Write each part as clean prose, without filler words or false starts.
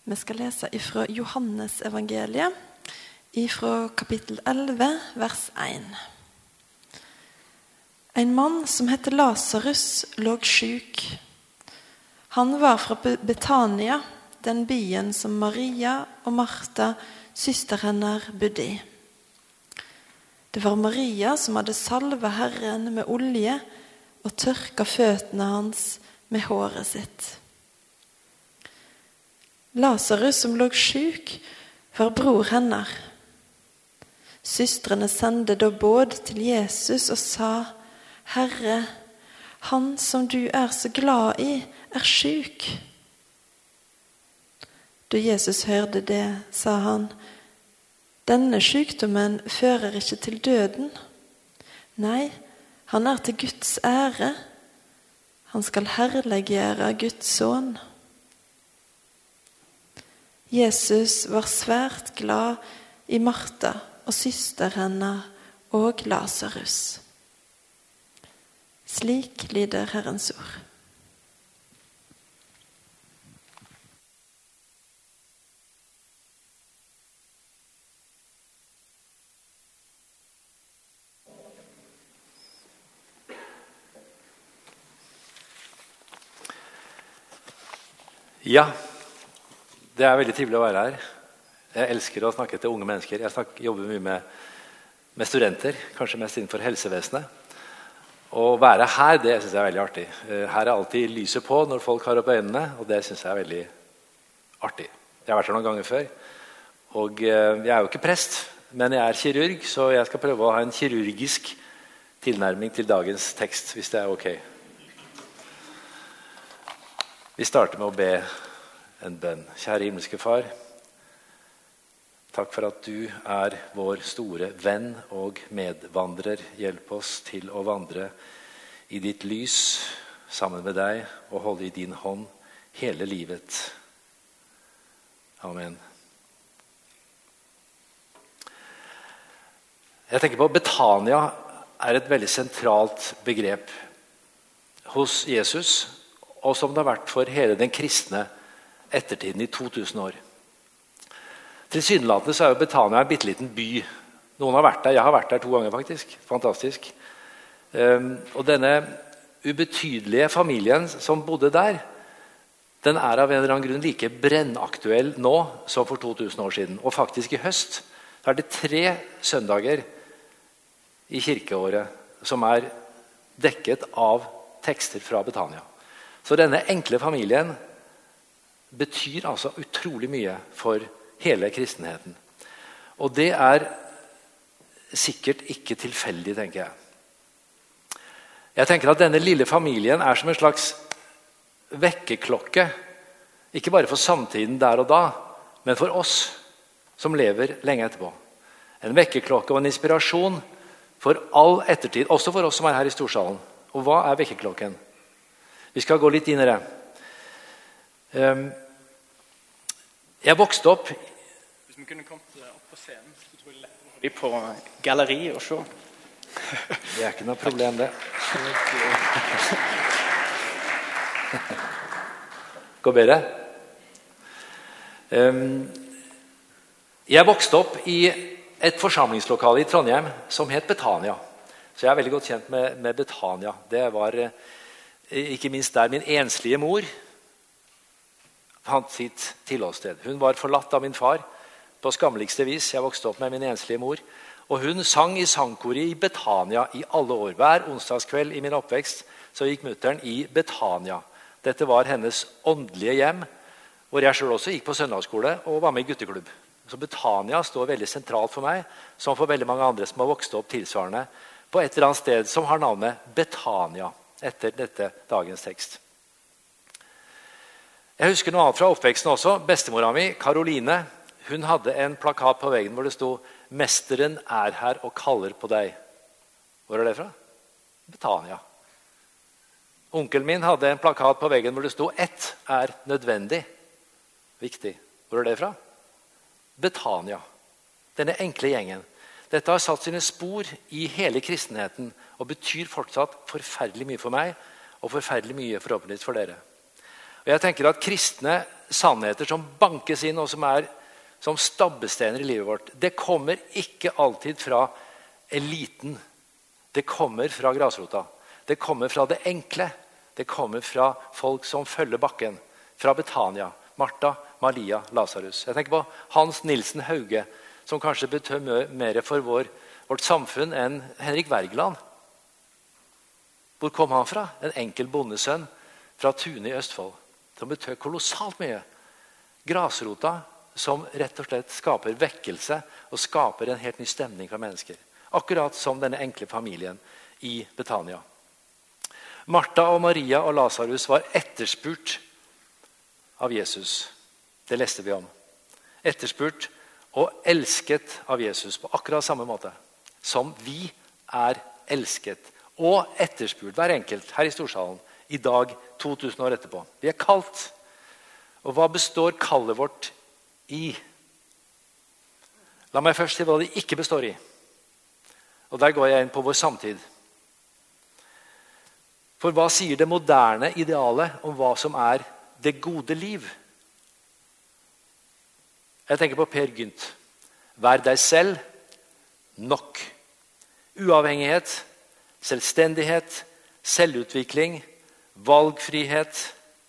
Vi skal lese ifra Johannes evangeliet, ifra kapittel 11, vers 1. En mann som heter Lazarus lå syk. Han var fra Betania, den byen som Maria og Martha, søster hennes, bodde i. Det var Maria som hadde salvet Herren med olje og tørka føttene hans med håret sitt. Lazarus som lå syk, var bror hennes. Søstrene sendte da båd til Jesus og sa: Herre, han som du er så glad i, er syk. Da Jesus hørte det, sa han: Denne sykdommen fører ikke til døden. Nei, han er til Guds ære. Han skal herliggjøre Guds sønn. Jesus var svært glad i Martha og søster hennes og Lazarus. Slik lyder Herrens ord. Ja, det er veldig trivelig å være her. Jeg elsker å snakke til unge mennesker. Jeg jobber mye med studenter, kanskje mest innenfor helsevesenet. Å være her, det synes jeg er veldig artig. Her er alltid lyset på når folk har opp øynene, og det synes jeg er veldig artig. Jeg har vært her noen ganger før, og jeg er jo ikke prest, men jeg er kirurg, så jeg skal prøve å ha en kirurgisk tilnærming til dagens tekst, hvis det er ok. Vi starter med å be en bønn. Kjære himmelske far, takk for at du er vår store venn og medvandrer. Hjelp oss til å vandre i ditt lys sammen med deg og holde i din hånd hele livet. Amen. Jeg tenker på Betania er et veldig sentralt begrep hos Jesus, og som det har vært for hele den kristne ettertiden i 2000 år. Tilsynelatende så er jo Betania en bitteliten by. Noen har vært der, jeg har vært der 2 ganger faktisk. Fantastisk. Og denne ubetydelige familien som bodde der, den er av en eller annen grunn like brennaktuell nå som for 2000 år siden. Og faktisk i høst så er det 3 søndager i kirkeåret som er dekket av tekster fra Betania. Så denne enkle familien betyr altså utrolig mye for hele kristenheten. Og det er sikkert ikke tilfeldig, tenker jeg. Jeg tenker at denne lille familien er som en slags vekkerklokke, ikke bare for samtiden der og da, men for oss som lever lenge etterpå. En vekkerklokke og en inspirasjon for all ettertid, også for oss som er her i Storsalen. Og hva er vekkerklokken? Vi skal gå litt inn i det. Jeg vokste opp. Hvis vi kunne kommet opp på scenen, så tror jeg lettere på galleri og se. Det er ikke noe problem, det. Går bedre? Jeg vokste opp i et forsamlingslokale i Trondheim som het Betania. Så jeg er veldig godt kjent med Betania. Det var ikke minst der min enslige mor fant sitt tilholdssted. Hun var forlatt av min far på skammeligste vis. Jeg vokste opp med min enslige mor. Og hun sang i sangkoret i Betania i alle år. Hver onsdagskveld i min oppvekst så gikk mutteren i Betania. Dette var hennes åndelige hjem, hvor jeg selv også gikk på søndagsskole og var med i gutteklubb. Så Betania står veldig sentralt for meg, som for veldig mange andre som har vokst opp tilsvarende, på et eller annet sted som har navnet Betania, etter dette dagens tekst. Jeg husker noe annet fra oppveksten også. Bestemora mi, Karoline, hun hadde en plakat på veggen hvor det sto: Mesteren er her og kaller på deg. Hvor er det fra? Betania. Onkelen min hadde en plakat på veggen hvor det sto: Ett er nødvendig. Viktig. Hvor er det fra? Betania. Denne enkle gjengen. Dette har satt sine spor i hele kristenheten og betyr fortsatt forferdelig mye for meg og forferdelig mye forhåpentligvis for dere. Og jeg tenker at kristne sannheter som bankes inn, og som er som stabbestener i livet vårt, det kommer ikke alltid fra eliten. Det kommer fra grasrota. Det kommer fra det enkle. Det kommer fra folk som følger bakken. Fra Betania, Martha, Maria, Lazarus. Jeg tenker på Hans Nilsen Hauge, som kanskje betød mer for vårt samfunn enn Henrik Wergeland. Hvor kom han fra? En enkel bondesønn fra Tune i Østfold. Som betød kolossalt mye. Grasrota som rett og slett skaper vekkelse og skaper en helt ny stemning fra mennesker. Akkurat som denne enkle familien i Betania. Martha og Maria og Lazarus var etterspurt av Jesus. Det leste vi om. Etterspurt og elsket av Jesus på akkurat samme måte som vi er elsket og etterspurt, hver enkelt her i Storsalen, i dag 2000 år etterpå. Vi er kalt. Og hva består kallet vårt i? La meg først si hva det ikke består i. Og der går jeg inn på vår samtid. For hva sier det moderne idealet om hva som er det gode liv? Jeg tenker på Per Gynt. Vær deg selv nok. Uavhengighet, selvstendighet, selvutvikling, valgfrihet.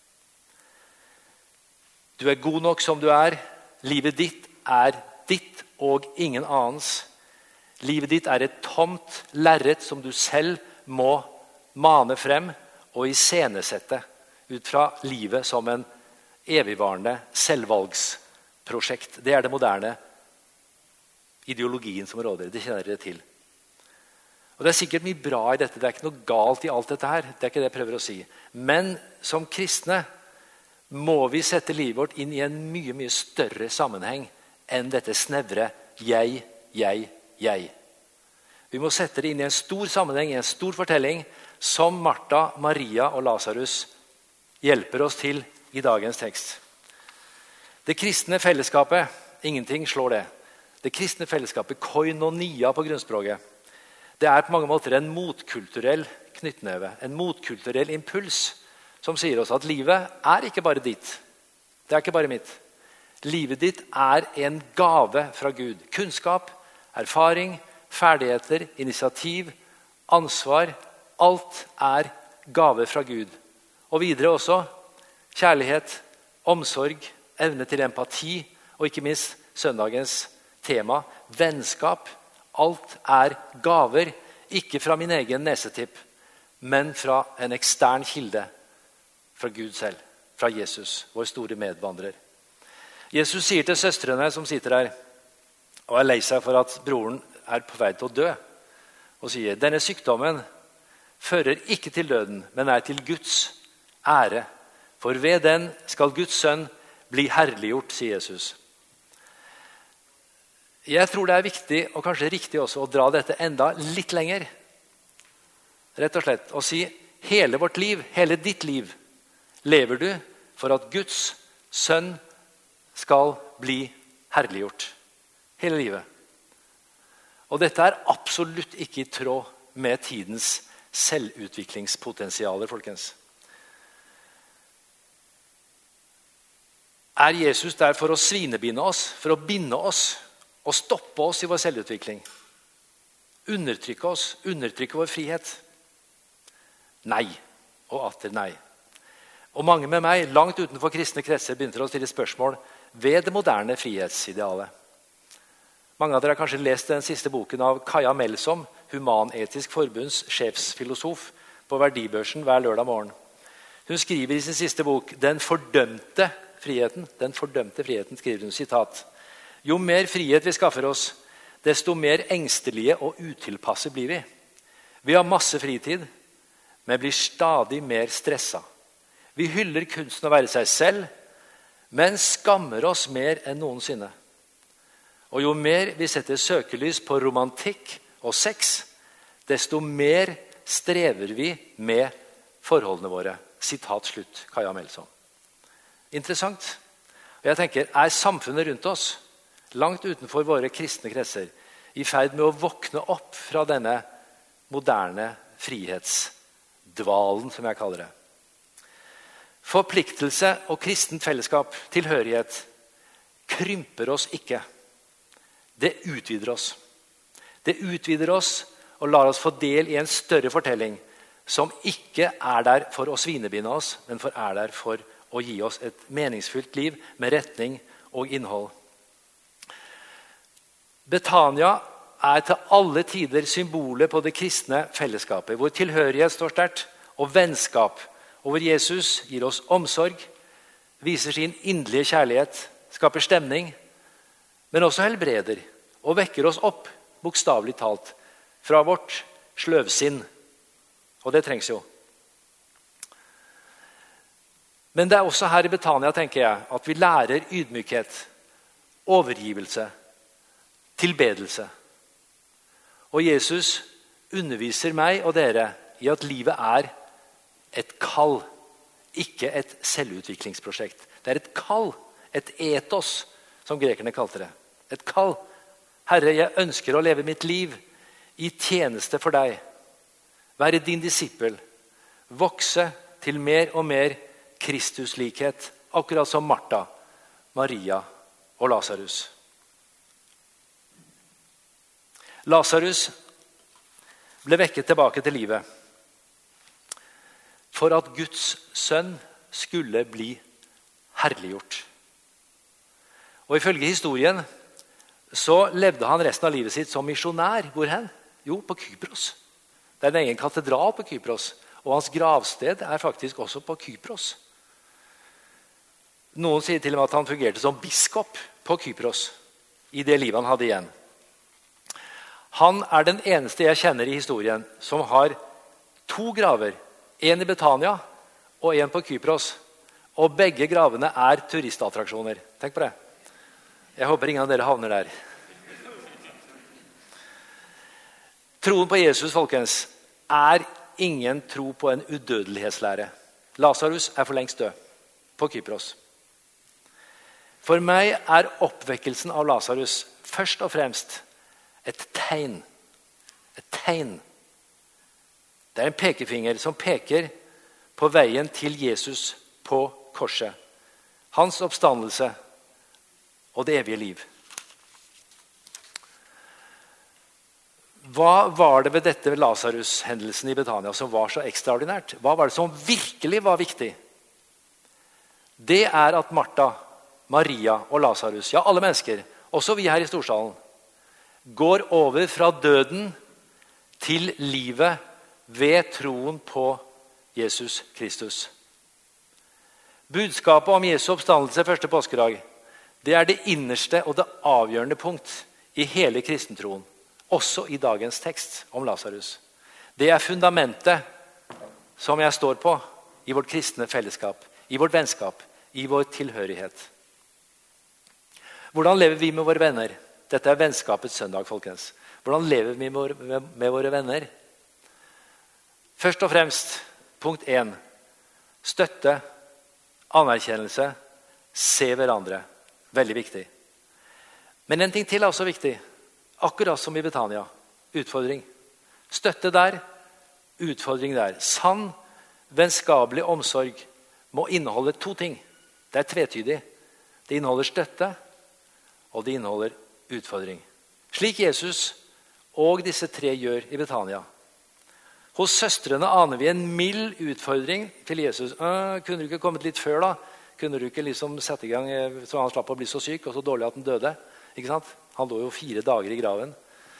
Du er god nok som du er. Livet ditt er ditt og ingen annens. Livet ditt er et tomt lerret som du selv må mane frem og iscenesette ut fra livet som en evigvarende selvvalgsprosjekt. Det er det moderne ideologien som råder. Det kjenner dere til. Og det er sikkert mye bra i dette. Det er ikke noe galt i alt dette her. Det er ikke det jeg prøver å si. Men som kristne må vi sette livet vårt inn i en mye, mye større sammenheng enn dette snevre jeg. Vi må sette det inn i en stor sammenheng, i en stor fortelling, som Martha, Maria og Lazarus hjelper oss til i dagens tekst. Det kristne fellesskapet, ingenting slår det. Det kristne fellesskapet, koinonia på grunnspråket, det er på mange måter en motkulturell knyttneve, en motkulturell impuls, som sier oss at livet er ikke bare ditt. Det er ikke bare mitt. Livet ditt er en gave fra Gud. Kunnskap, erfaring, ferdigheter, initiativ, ansvar. Alt er gave fra Gud. Og videre også kjærlighet, omsorg, evne til empati, og ikke minst søndagens tema, vennskap. Alt er gaver, ikke fra min egen nesetipp, men fra en ekstern kilde. Fra Gud selv, fra Jesus, vår store medvandrer. Jesus sier til søstrene som sitter her, og er lei seg for at broren er på vei til å dø, og sier, denne sykdommen fører ikke til døden, men er til Guds ære. For ved den skal Guds sønn bli herliggjort, sier Jesus. Jeg tror det er viktig, og kanskje riktig også, å dra dette enda litt lenger. Rett og slett, å si, hele vårt liv, hele ditt liv, lever du for at Guds sønn skal bli herliggjort. Hele livet. Og dette er absolutt ikke i tråd med tidens selvutviklingspotensialer, folkens. Er Jesus der for å svinebinde oss, for å binde oss, og stoppe oss i vår selvutvikling? Undertrykke oss, undertrykke vår frihet? Nei, og atter nei. Og mange med meg, langt utenfor kristne kretser, begynte å stille spørsmål ved det moderne frihetsidealet. Mange av dere har kanskje lest den siste boken av Kaja Melsom, Human-Etisk Forbunds sjefsfilosof, på Verdibørsen hver lørdag morgen. Hun skriver i sin siste bok, Den fordømte friheten, skriver hun, sitat, jo mer frihet vi skaffer oss, desto mer engstelige og utilpasse blir vi. Vi har masse fritid, men blir stadig mer stressa. Vi hyller kunsten å være seg selv, men skammer oss mer enn noensinne. Og jo mer vi setter søkelys på romantikk og sex, desto mer strever vi med forholdene våre. Sitat slutt, Kaja Melsom. Interessant. Og jeg tenker, er samfunnet rundt oss, langt utenfor våre kristne kretser, i ferd med å våkne opp fra denne moderne frihetsdvalen, som jeg kaller det? Forpliktelse og kristent fellesskap, tilhørighet, krymper oss ikke. Det utvider oss. Det utvider oss og lar oss få del i en større fortelling som ikke er der for å svinebinde oss, men er der for å gi oss et meningsfullt liv med retning og innhold. Betania er til alle tider symbolet på det kristne fellesskapet, hvor tilhørighet står sterkt, og vennskap, og hvor Jesus gir oss omsorg, viser sin inderlige kjærlighet, skaper stemning, men også helbreder, og vekker oss opp, bokstavelig talt, fra vårt sløvsinn. Og det trengs jo. Men det er også her i Betania, tenker jeg, at vi lærer ydmykhet, overgivelse, tilbedelse. Og Jesus underviser meg og dere i at livet er et kall, ikke et selvutviklingsprosjekt. Det er et kall, et etos, som grekerne kalte det. Et kall. Herre, jeg ønsker å leve mitt liv i tjeneste for deg. Være din disippel. Vokse til mer og mer Kristuslikhet, akkurat som Martha, Maria og Lazarus. Lazarus ble vekket tilbake til livet for at Guds sønn skulle bli herliggjort. Og ifølge historien så levde han resten av livet sitt som misjonær. Hvor hen? Jo, på Kypros. Det er en egen katedral på Kypros, og hans gravsted er faktisk også på Kypros. Noen sier til og med at han fungerte som biskop på Kypros i det livet han hadde igjen. Han er den eneste jeg kjenner i historien som har 2 graver. En i Betania og en på Kypros. Og begge gravene er turistattraksjoner. Tenk på det. Jeg håper ingen av dere havner der. Troen på Jesus, folkens, er ingen tro på en udødelighetslære. Lazarus er for lengst død på Kypros. For meg er oppvekkelsen av Lazarus først og fremst et tegn. Et tegn. Det er en pekefinger som peker på veien til Jesus på korset. Hans oppstandelse og det evige liv. Hva var det ved dette Lazarus-hendelsen i Betania som var så ekstraordinært? Hva var det som virkelig var viktig? Det er at Martha, Maria og Lazarus, ja alle mennesker, også vi her i Storsalen, går over fra døden til livet ved troen på Jesus Kristus. Budskapet om Jesu oppstandelse første påskedag, det er det innerste og det avgjørende punkt i hele kristentroen. Også i dagens tekst om Lazarus. Det er fundamentet som jeg står på i vårt kristne fellesskap, i vårt vennskap, i vår tilhørighet. Hvordan lever vi med våre venner? Dette er vennskapets søndag, folkens. Hvordan lever vi med våre venner? Først og fremst, punkt 1. Støtte, anerkjennelse, se hverandre. Veldig viktig. Men en ting til er også viktig. Akkurat som i Betania. Utfordring. Støtte der, utfordring der. Sann, vennskapelig omsorg må inneholde 2 ting. Det er tvetydig. Det inneholder støtte, og det inneholder utfordring. Slik Jesus og disse 3 gjør i Betania. Hos søstrene aner vi en mild utfordring til Jesus. Kunne du ikke kommet litt før da? Kunne du ikke liksom sette i gang så han slapp å bli så syk og så dårlig at han døde? Ikke sant? Han lå jo 4 dager i graven.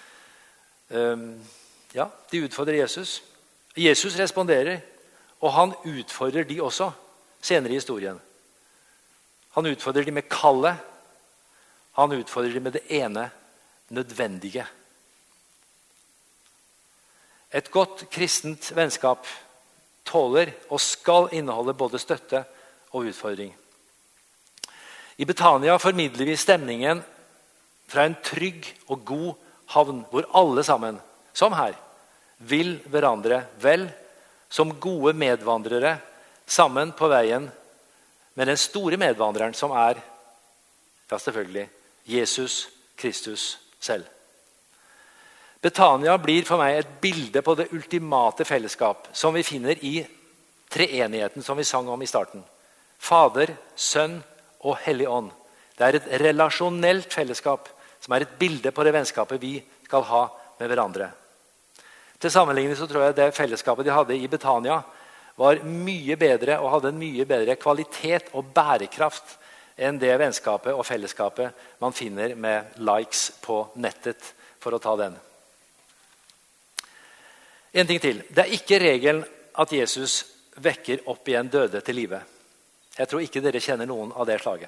Ja, de utfordrer Jesus. Jesus responderer, og han utfordrer de også senere i historien. Han utfordrer de med kallet. Han utfordrer de med det ene nødvendige. Et godt kristent vennskap tåler og skal inneholde både støtte og utfordring. I Betania formidler vi stemningen fra en trygg og god havn, hvor alle sammen, som her, vil hverandre vel, som gode medvandrere, sammen på veien med den store medvandreren som er, ja selvfølgelig, Jesus Kristus selv. Betania blir for meg et bilde på det ultimate fellesskap som vi finner i treenigheten som vi sang om i starten. Fader, Sønn og Hellig Ånd. Det er et relasjonelt fellesskap som er et bilde på det vennskapet vi skal ha med hverandre. Til sammenligning så tror jeg det fellesskapet de hadde i Betania var mye bedre og hadde en mye bedre kvalitet og bærekraft enn det vennskapet og fellesskapet man finner med likes på nettet, for å ta den. En ting til. Det er ikke regelen at Jesus vekker opp igjen døde til live. Jeg tror ikke dere kjenner noen av det slaget.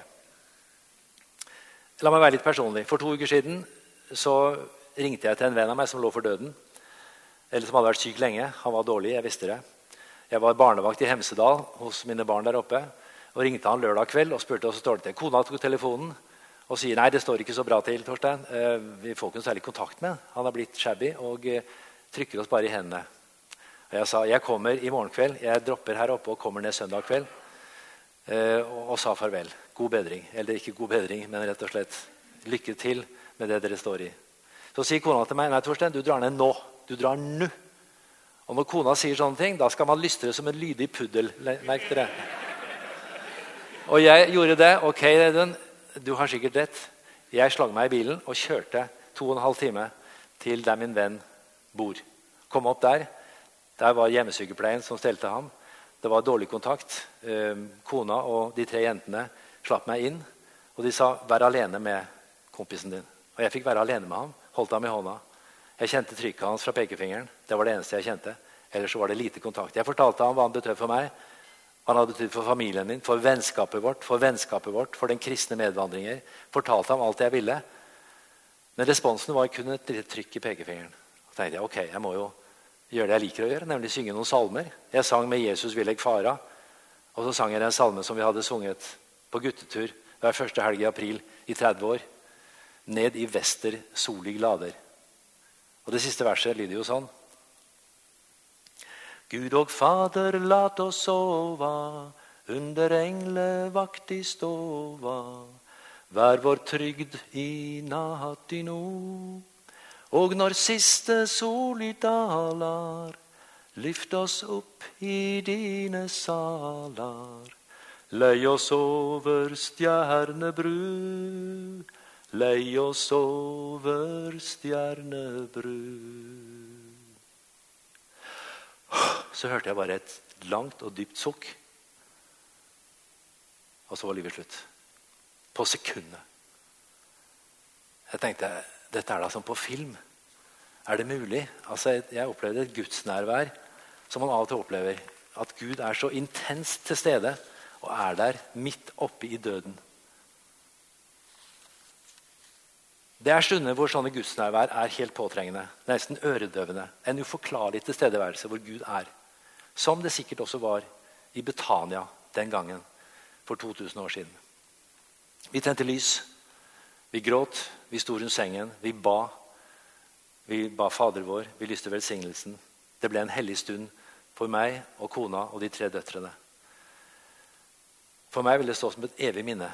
La meg være litt personlig. For 2 uker siden så ringte jeg til en venn av meg som lå for døden, eller som hadde vært syk lenge. Han var dårlig, jeg visste det. Jeg var barnevakt i Hemsedal hos mine barn der oppe, og ringte han lørdag kveld og spurte hvordan står det til. Kona tok telefonen og sier, nei, det står ikke så bra til, Torstein. Vi får ikke noe særlig kontakt med han. Han har blitt shabby og trykker oss bare i hendene. Og jeg sa, jeg kommer i morgen kveld, jeg dropper her oppe og kommer ned søndag kveld, og sa farvel. God bedring, eller ikke god bedring, men rett og slett lykke til med det dere står i. Så sier kona til meg, nei Torstein, du drar ned nå, du drar nå. Og når kona sier sånne ting, da skal man lystre som en lydig puddel, merk dere. Og jeg gjorde det, ok Reidun, du har sikkert rett. Jeg slag meg i bilen og kjørte 2,5 timer til der min venn bor. Kom opp der var hjemmesykepleien som stelte ham. Det var dårlig kontakt. Kona og de 3 jentene slapp meg inn, og de sa, vær alene med kompisen din. Og jeg fikk være alene med ham, holdt ham i hånda. Jeg kjente trykket hans fra pekefingeren. Det var det eneste jeg kjente. Ellers så var det lite kontakt. Jeg fortalte ham hva han betød for meg, hva han hadde betydd for familien min, for vennskapet vårt, for den kristne medvandringer. Fortalte ham alt jeg ville. Men responsen var kun et lite trykk i pekefingeren. Og tenkte jeg, ok, jeg må jo gjøre det jeg liker å gjøre, nemlig synge noen salmer. Jeg sang med Jesus vil jeg fara, og så sang jeg en salme som vi hadde sunget på guttetur hver første helg i april i 30 år. Ned i vester solig lader. Og det siste verset lyder jo sånn. Gud og Fader, lat oss sova, under englevakt i stova, vær vår trygd i natt i nå. Og når siste sol i dalar, lyft oss opp i dine salar. Lei oss over stjernebru, lei oss over stjernebru. Så hørte jeg bare et langt og dypt sukk. Og så var livet slutt. På sekundet. Jeg tenkte, dette er da som på film. Er det mulig? Altså, jeg opplevde et gudsnærvær som man av og til opplever. At Gud er så intenst til stede og er der midt oppe i døden. Det er stunder hvor sånne gudsnærvær er helt påtrengende, nesten øredøvende. En uforklarlig tilstedeværelse hvor Gud er. Som det sikkert også var i Betania den gangen for 2000 år siden. Vi tente lys, vi gråt, vi sto rundt sengen, vi ba Fader vår, vi lyste velsignelsen. Det ble en hellig stund for meg og kona og de 3 døtrene. For meg vil det stå som et evig minne.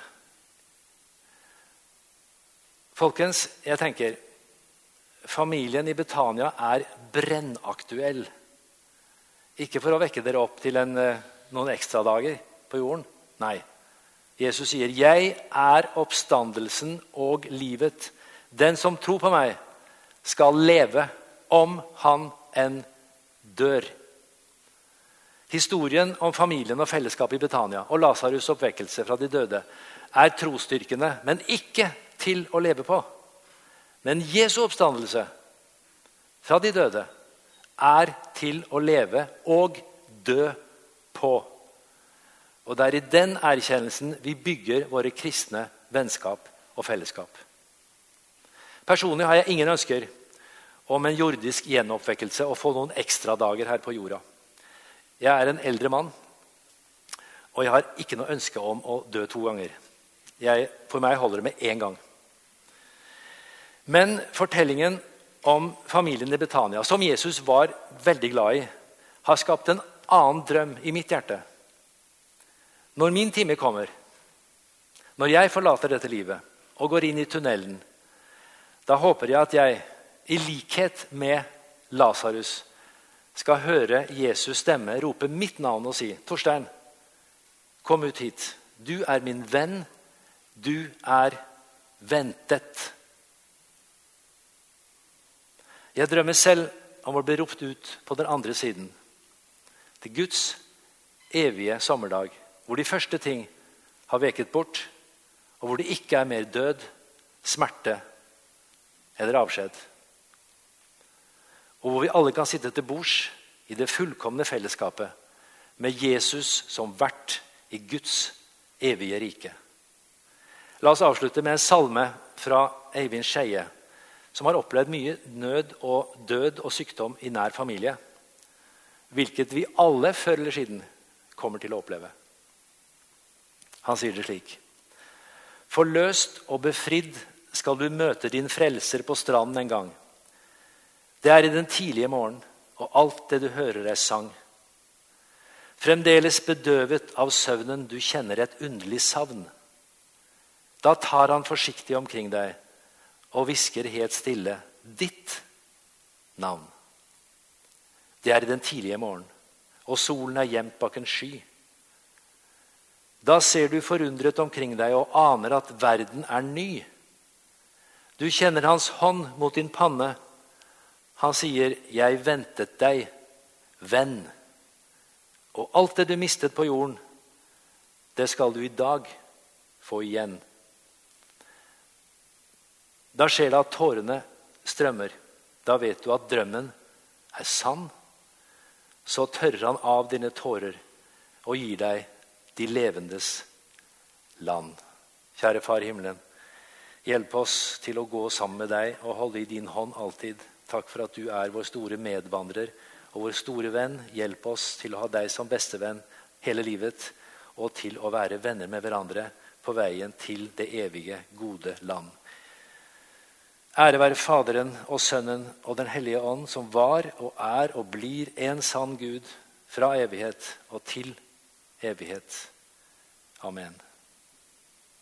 Folkens, jeg tenker, familien i Betania er brennaktuell. Ikke for å vekke dere opp til noen ekstra dager på jorden. Nei. Jesus sier, jeg er oppstandelsen og livet. Den som tror på meg skal leve om han enn dør. Historien om familien og fellesskapet i Betania og Lazarus' oppvekkelse fra de døde er trosstyrkende, men ikke til å leve på. Men Jesu oppstandelse fra de døde er til å leve og dø på. Og det er i den erkjennelsen vi bygger våre kristne vennskap og fellesskap. Personlig har jeg ingen ønsker om en jordisk gjenoppvekkelse og få noen ekstra dager her på jorda. Jeg er en eldre mann, og jeg har ikke noe ønske om å dø 2 ganger. For meg holder det med 1 gang. Men fortellingen om familien i Betania, som Jesus var veldig glad i, har skapt en annen drøm i mitt hjerte. Når min time kommer, når jeg forlater dette livet og går inn i tunnelen, da håper jeg at jeg, i likhet med Lazarus, skal høre Jesus stemme, rope mitt navn og si, Torstein, kom ut hit. Du er min venn. Du er ventet. Jeg drømmer selv om å bli ropt ut på den andre siden. Til Guds evige sommerdag, hvor de første ting har veket bort, og hvor det ikke er mer død, smerte eller avskjed. Og hvor vi alle kan sitte til bords i det fullkomne fellesskapet med Jesus som vert i Guds evige rike. La oss avslutte med en salme fra Eivind Skeie, som har opplevd mye nød og død og sykdom i nær familie, hvilket vi alle før eller siden kommer til å oppleve. Han sier det slik: Forløst og befridd skal du møte din frelser på stranden en gang. Det er i den tidlige morgen, og alt det du hører er sang. Fremdeles bedøvet av søvnen, du kjenner et underlig savn. Da tar han forsiktig omkring deg og hvisker helt stille ditt navn. Det er i den tidlige morgen, og solen er gjemt bak en sky. Da ser du forundret omkring deg og aner at verden er ny. Du kjenner hans hånd mot din panne. Han sier, jeg ventet deg, venn. Og alt det du mistet på jorden, det skal du i dag få igjen. Da skjer det at tårene strømmer. Da vet du at drømmen er sann. Så tørrer han av dine tårer og gir deg de levendes land. Kjære Far i himmelen, hjelp oss til å gå sammen med deg og holde i din hånd alltid. Takk for at du er vår store medvandrer og vår store venn. Hjelp oss til å ha deg som bestevenn hele livet, og til å være venner med hverandre på veien til det evige, gode land. Ære være Faderen og Sønnen og den hellige ånd, som var og er og blir en sann Gud fra evighet og til evighet. Amen.